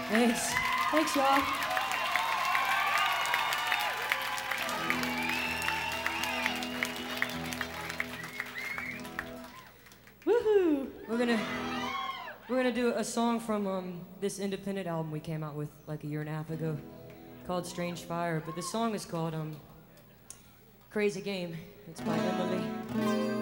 Thanks. Thanks, y'all. Woohoo! We're gonna do a song from this independent album we came out with like a year and a half ago, called Strange Fire. But the song is called Crazy Game. It's by Emily.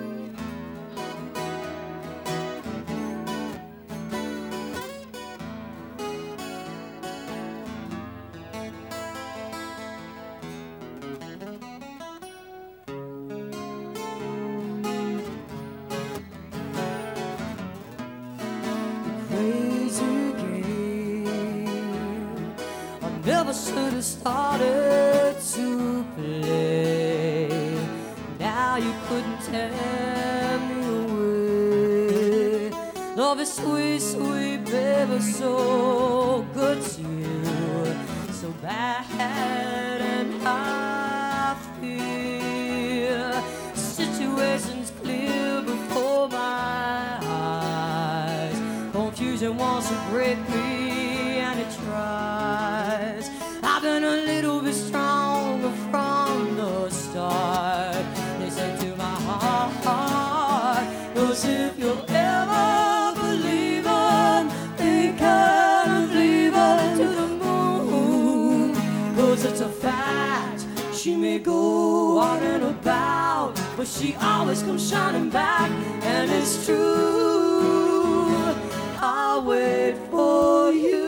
Never should have started to play. Now you couldn't tear me away. Love is sweet, sweet, baby, so good to you. So bad and I feel situations clear before my eyes. Confusion wants to break me and it tries. I've been a little bit stronger from the start. Listen to my heart, 'cause if you'll ever believe it, think of leaving to the moon. 'Cause it's a fact, she may go on and about, but she always comes shining back, and it's true. I'll wait for you.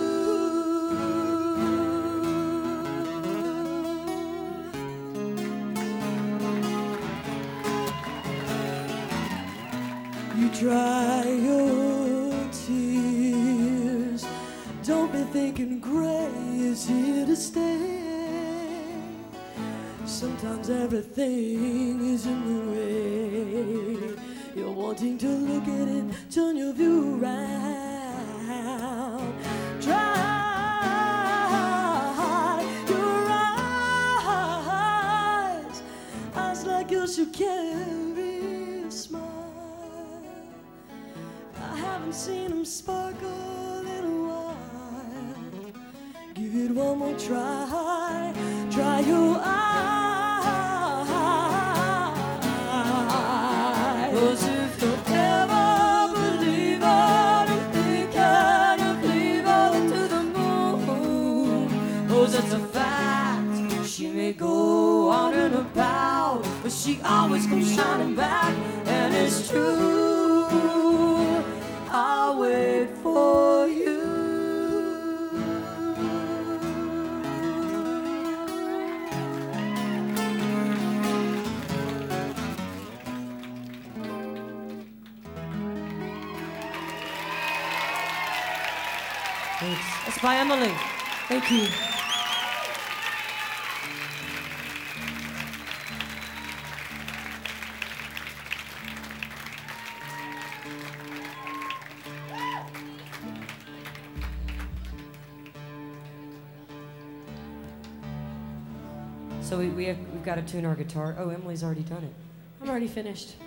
You dry your tears. Don't be thinking gray is here to stay. Sometimes everything is in the way. You're wanting to look at it, turn your view around. Dry your eyes like you should carry a smile. I haven't seen them sparkle in a while. Give it one more try. Dry your eyes. 'Cause if you ever believe it, I'm thinking of leaving to the moon. 'Cause it's a fact, she may go on and about, but she always comes shining back, and it's true. I'll wait for you. Thanks. It's by Emily. Thank you. So we've got to tune our guitar. Oh, Emily's already done it. I'm already finished.